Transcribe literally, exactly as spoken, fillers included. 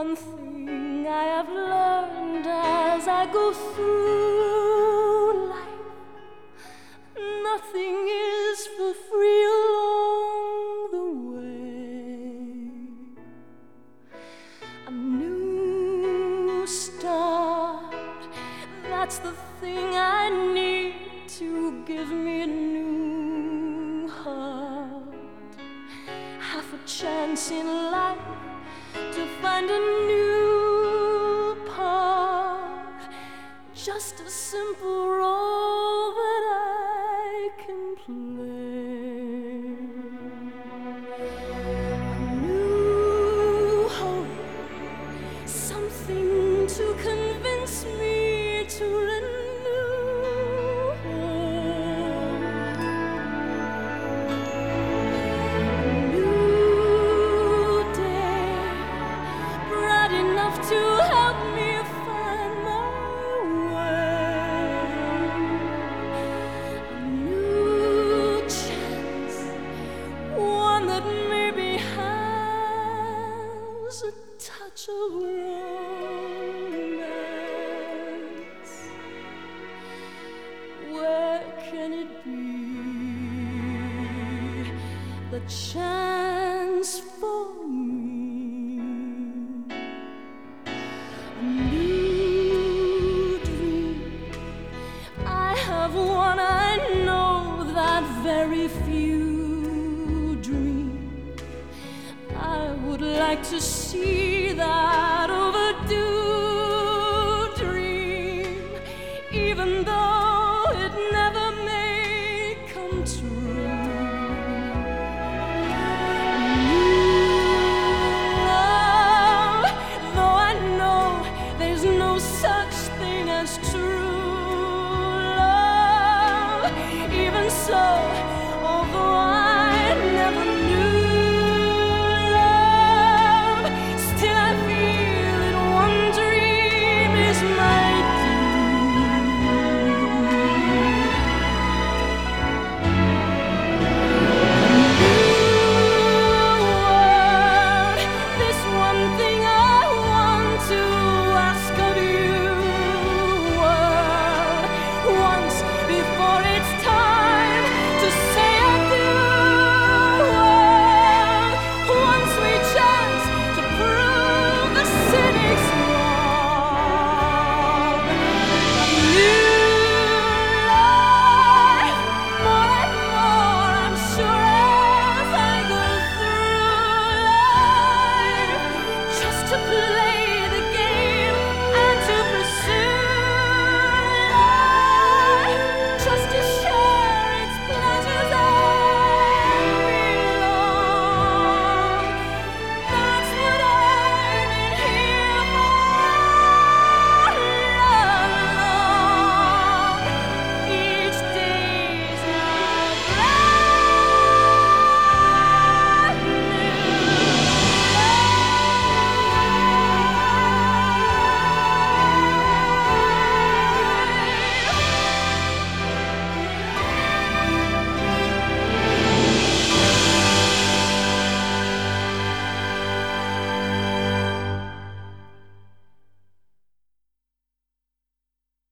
One thing I have learned as I go through life: nothing is for free along the way. A new start, that's the thing I need to give me a new heart. Half a chance in life to find a new part, just a simple role that I can play. A new hope, something to convince me to renew hope. A new day, bright enough to help me find my way. A new chance, one that maybe has a touch of romance. Where can it be? The chance for me. A new dream, I have one I know that very few dream. I would like to see that